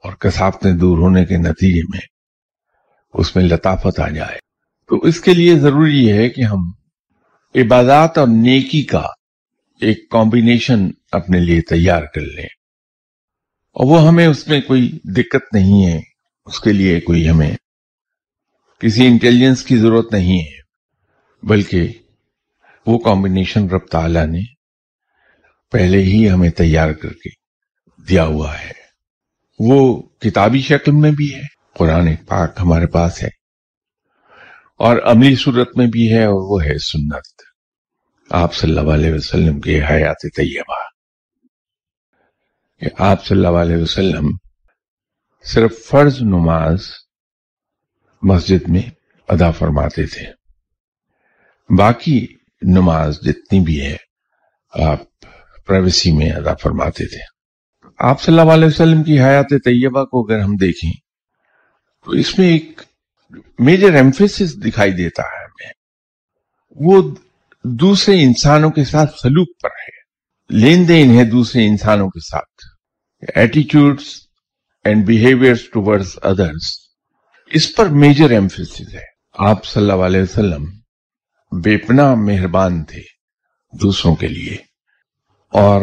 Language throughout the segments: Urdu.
اور کثافتیں دور ہونے کے نتیجے میں اس میں لطافت آ جائے. تو اس کے لیے ضروری ہے کہ ہم عبادات اور نیکی کا ایک کمبینیشن اپنے لیے تیار کر لیں، اور وہ ہمیں اس میں کوئی دقت نہیں ہے، اس کے لیے کوئی ہمیں کسی انٹیلیجنس کی ضرورت نہیں ہے، بلکہ وہ کمبینیشن رب تعالیٰ نے پہلے ہی ہمیں تیار کر کے دیا ہوا ہے. وہ کتابی شکل میں بھی ہے، قرآن پاک ہمارے پاس ہے، اور عملی صورت میں بھی ہے، اور وہ ہے سنت آپ صلی اللہ علیہ وسلم کی حیات طیبہ. کہ آپ صلی اللہ علیہ وسلم صرف فرض نماز مسجد میں ادا فرماتے تھے، باقی نماز جتنی بھی ہے آپ پرائیویسی میں ادا فرماتے تھے. آپ صلی اللہ علیہ وسلم کی حیات طیبہ کو اگر ہم دیکھیں تو اس میں ایک میجر ایمفیسس دکھائی دیتا ہے ہمیں، وہ دوسرے انسانوں کے ساتھ سلوک پر ہے، لین دین ہے دوسرے انسانوں کے ساتھ، attitudes and behaviours towards others, اس پر میجر ایمفیسس ہے. آپ صلی اللہ علیہ وسلم بے پناہ مہربان تھے دوسروں کے لیے، اور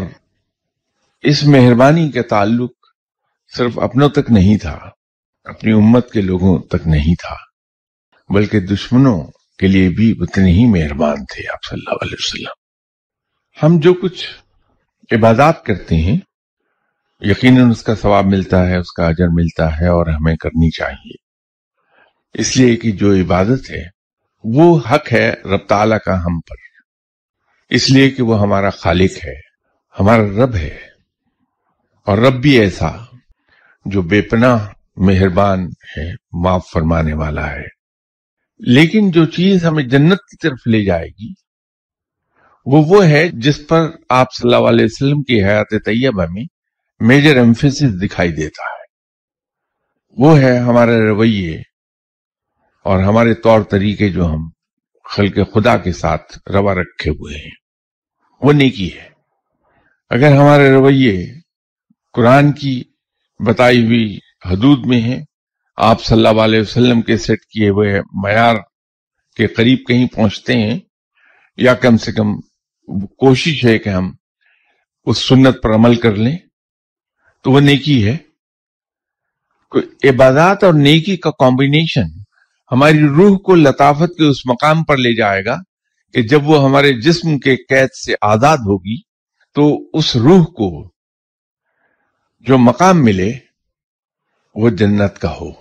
اس مہربانی کا تعلق صرف اپنوں تک نہیں تھا، اپنی امت کے لوگوں تک نہیں تھا، بلکہ دشمنوں کے لیے بھی اتنے ہی مہربان تھے آپ صلی اللہ علیہ وسلم. ہم جو کچھ عبادات کرتے ہیں یقیناً اس کا ثواب ملتا ہے، اس کا اجر ملتا ہے، اور ہمیں کرنی چاہیے، اس لیے کہ جو عبادت ہے وہ حق ہے رب تعالیٰ کا ہم پر، اس لیے کہ وہ ہمارا خالق ہے، ہمارا رب ہے، اور رب بھی ایسا جو بے پناہ مہربان ہے، معاف فرمانے والا ہے. لیکن جو چیز ہمیں جنت کی طرف لے جائے گی وہ ہے جس پر آپ صلی اللہ علیہ وسلم کی حیات طیبہ میں میجر ایمفیسس دکھائی دیتا ہے. وہ ہے ہمارے رویے اور ہمارے طور طریقے جو ہم خلق خدا کے ساتھ روا رکھے ہوئے ہیں، وہ نیکی ہے. اگر ہمارے رویے قرآن کی بتائی ہوئی حدود میں ہیں، آپ صلی اللہ علیہ وسلم کے سیٹ کیے ہوئے معیار کے قریب کہیں پہنچتے ہیں، یا کم سے کم کوشش ہے کہ ہم اس سنت پر عمل کر لیں، تو وہ نیکی ہے. عبادات اور نیکی کا کمبینیشن ہماری روح کو لطافت کے اس مقام پر لے جائے گا کہ جب وہ ہمارے جسم کے قید سے آزاد ہوگی تو اس روح کو جو مقام ملے وہ جنت کا ہو.